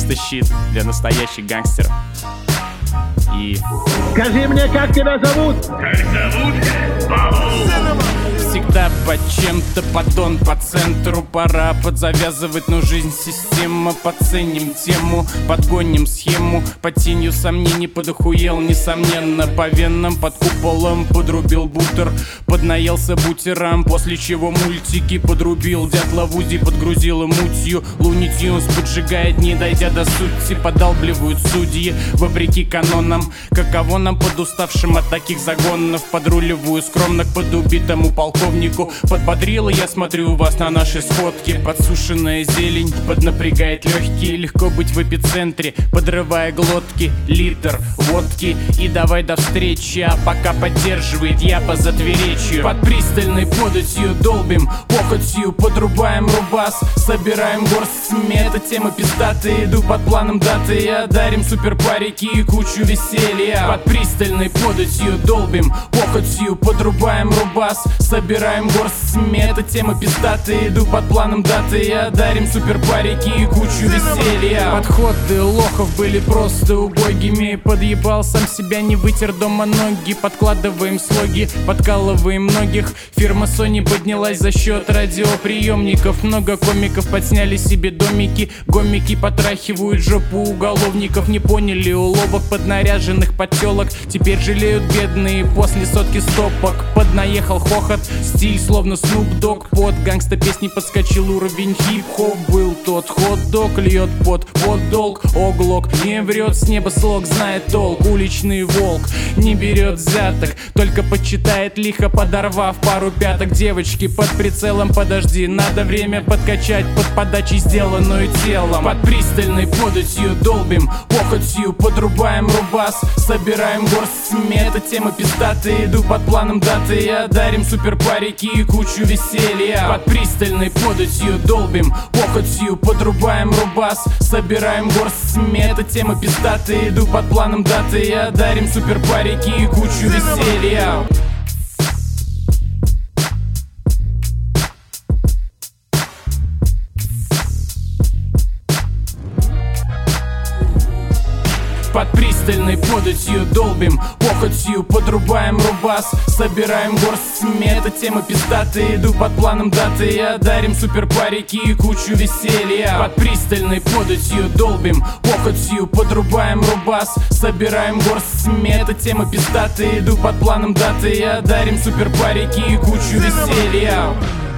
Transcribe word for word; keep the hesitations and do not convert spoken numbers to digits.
просто щит для настоящих гангстеров. И... Скажи мне, как тебя зовут? Как зовут? Бабу! Всегда под чем-то поддон по центру. Пора подзавязывать, но жизнь система. Подценим тему, подгоним схему. Под тенью сомнений подохуел, несомненно. По венам, под куполом подрубил бутер. Поднаелся бутерам, после чего мультики подрубил. Дятла в УЗИ подгрузила мутью. Луни Тюнс поджигает, не дойдя до сути. Подалбливают судьи, вопреки канонам. Каково нам под уставшим от таких загонов? Подруливаю скромно к подубитому полковнику. Подбодрила, я смотрю вас на нашей сходке. Подсушенная зелень поднапрягает легкие. Легко быть в эпицентре, подрывая глотки. Литр водки и давай до встречи. А пока поддерживает я по затверечью. Под пристальной податью долбим, похотью подрубаем рубас. Собираем горсть смета, тема пиздатая. Иду под планом даты и одарим суперпарики и кучу веселья. Под пристальной податью долбим, похотью подрубаем рубас. Собираем горсть смета, тема пиздатая. Иду под планом даты и одарим суперпарики и кучу веселья. Подходы лохов были просто убогими. Подъебал сам себя, не вытер дома ноги. Подкладываем слоги, подкалываем многих. Фирма Sony поднялась за счет радиоприемников. Много комиков подсняли себе домики. Гомики потрахивают жопу уголовников. Не поняли уловок поднаряженных подтелок. Теперь жалеют бедные после сотки стопок. Поднаехал хохот, стиль словно Snoop Dogg. Под гангста песни подскочил уровень хип-хоп. Был тот хот-дог, льет под под долг. Оглок не врет, с неба слог знает толк. Уличный волк не берет взяток, только почитает лихо, подорвав пару пяток. Девочки под прицелом, подожди, надо время подкачать под подачей, сделанную телом. Под пристальной податью долбим, похотью подрубаем рубас. Собираем горсть смета, тема пиздатая. Иду под планом даты и одарим суперпарики и кучу веселья. Под пристальной податью долбим, похотью подрубаем рубас. Собираем горсть смета, тема пиздатая. Иду под планом даты и одарим суперпарики и кучу веселья. Под пристальной податью долбим, похотью подрубаем рубас. Собираем горсть смета, тема пиздатая. Иду под планом даты и одарим суперпарики и кучу веселья. Под пристальной податью долбим, похотью подрубаем рубас. Собираем горсть смета, тема пиздатая. Иду под планом даты и одарим суперпарики и кучу веселья.